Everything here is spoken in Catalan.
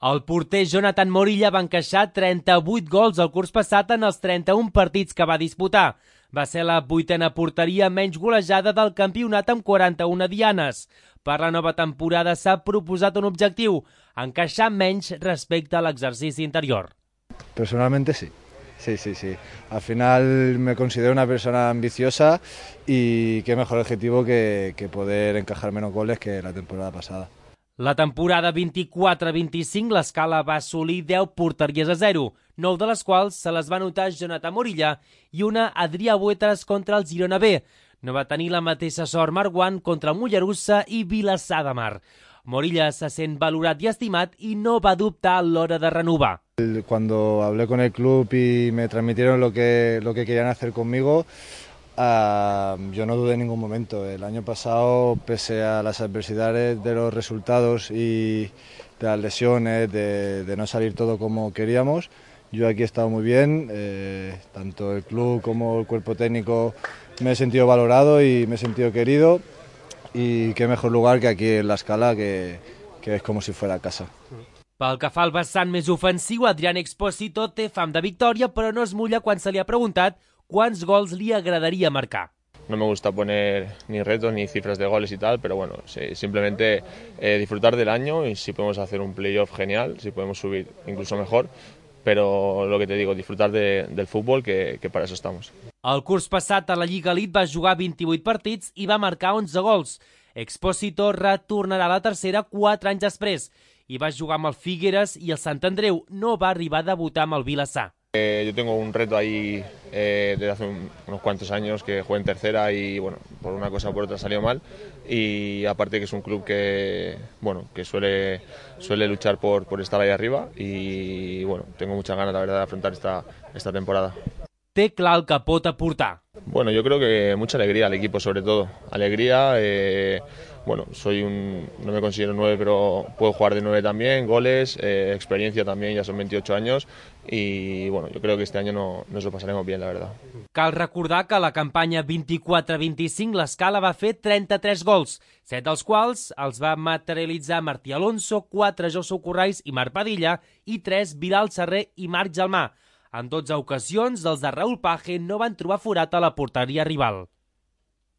El porter Jonathan Morilla va encaixar 38 gols el curs passat en els 31 partits que va disputar. Va ser la 8a porteria menys golejada del campionat amb 41 dianes. Per la nova temporada s'ha proposat un objectiu, encaixar menys respecte a l'exercici interior. Personalmente sí. Sí. Al final me considero una persona ambiciosa y qué mejor objetivo que poder encajar menos goles que la temporada pasada. La temporada 24-25 l'Escala va assolir 10 porteries a 0, 9 de les quals se les va anotar Jonathan Morilla i una Adrià Buetres contra el Girona B. No va tenir la mateixa sort Marguant contra el Mollerussa i Vilassar de Mar. Morilla se sent valorat i estimat i no va dubtar a l'hora de renovar. Cuando hablé con el club y me transmitieron lo que querían hacer conmigo, yo no dudé en ningún momento. El año pasado, pese a las adversidades de los resultados y de las lesiones, de no salir todo como queríamos, yo aquí he estado muy bien. Tanto el club como el cuerpo técnico me he sentido valorado y me he sentido querido. Y qué mejor lugar que aquí en la Escala, que es como si fuera casa. Pel que fa al vessant més ofensiu, Adrián Expósito té fam de victòria, però no es mulla quan se li ha preguntat quants gols li agradaria marcar. No me gusta poner ni retos ni cifras de goles y tal, pero bueno, sí, simplemente disfrutar del año y si podemos hacer un playoff genial, si podemos subir incluso mejor, pero lo que te digo, disfrutar del fútbol, que para eso estamos. El curs passat a la Lliga Elite va jugar 28 partits i va marcar 11 gols. Expósito retornarà a la tercera 4 anys després i va jugar amb el Figueres i el Sant Andreu. No va arribar a debutar amb el Vilassar. Yo tengo un reto ahí desde hace unos cuantos años, que jugué en tercera y bueno, por una cosa o por otra salió mal, y aparte que es un club que suele luchar por estar ahí arriba y bueno, tengo muchas ganas la verdad de afrontar esta temporada. Té clar el que pot aportar. Bueno, yo creo que mucha alegría al equipo, sobre todo. Alegría, bueno, no me considero 9, pero puedo jugar de 9 también, goles, experiencia también, ya son 28 años y bueno, yo creo que este año nos lo pasaremos bien, la verdad. Cal recordar que a la campanya 24-25 l'Escala va fer 33 gols, 7 dels quals els va materialitzar Martí Alonso, 4 Josu Corrais i Marc Padilla i 3 Vidal Serrer i Marc Gelmà. En 12 ocasions, els de Raúl Page no van trobar forat a la porteria rival.